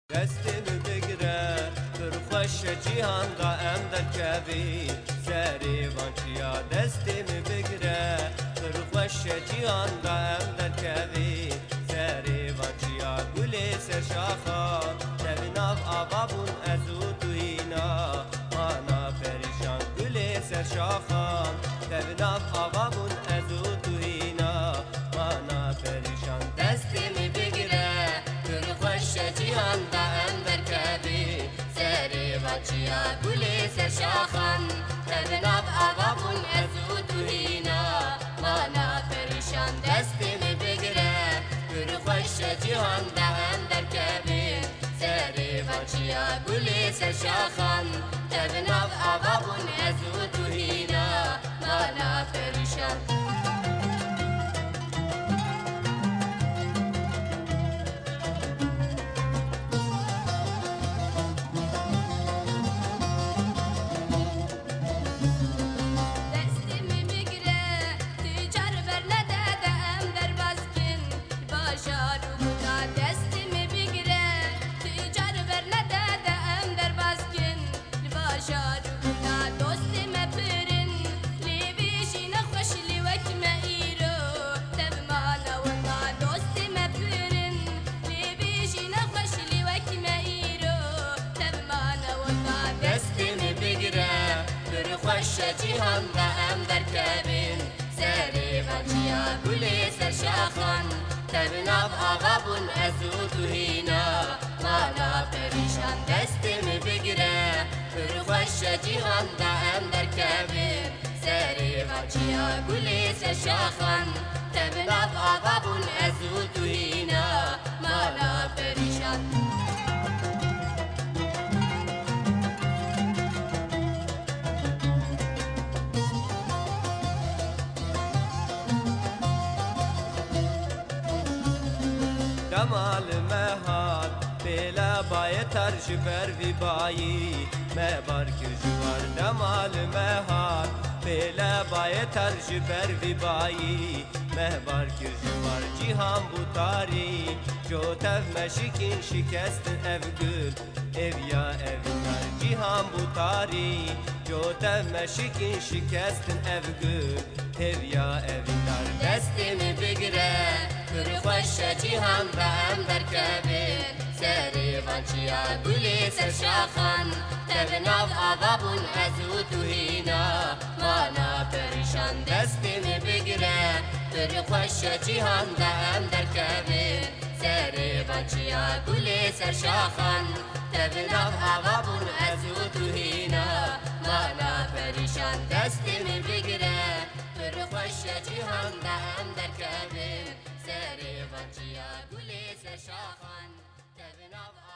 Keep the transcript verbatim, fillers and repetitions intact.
دستم بگیره برخوش جیهان دا ام در کبی سری وانچیا دستم بگیره برخوش جیهان دا ام در کبی سری وانچیا گلی سر شاخا نبیناف آبابون ازو توینا مانا پریشان گلی سر شاخا نبیناف آبابون ازو توینا مانا پریشان دستم بگیره برخوش جیهان دا ام در کبی سری وانچیا گلی سر شاخان نبیناف آبابون ازو توینا مانا پریشان دستم بگیره برخوش جیهان دا ام در کبی سری وانچیا گلی سر شاخان نبیناف آبابون ازو توینا مانا پریشان خوش جیهان دا ام در کبین سری وانچیا گلی سر شاخان نبیناف آبابون ازو توینا مانا پریشان دستم بگیره برخوش جیهان دا ام در کبین سری وانچیا گلی سر شاخان نبیناف آبابون ازو توینا مانا پریشان دمال مهات بلا بای ترش بر وی بایی مبار جوار دمال مهات بلا بای ترش بر وی بایی مهبار جوار جیهان بوتاری جو تف مشکین شکست اف گل اف یا اف نار جیهان بوتاری جو تف مشکین شکست اف گل اف یا اف نار دستم بگیره برخوش جیهان دا ام در کبیر سری وانچیا گلی سر شاخان نبیناف آبابون ازو توینا مانا پریشان دستم بگیره برخوش جیهان دا ام در کبیر سری وانچیا گلی سر شاخان نبیناف آبابون ازو توینا مانا پریشان دستم بگیره برخوش جیهان دا ام در کبیر سری وانچیا گلی سر شاخان نبیناف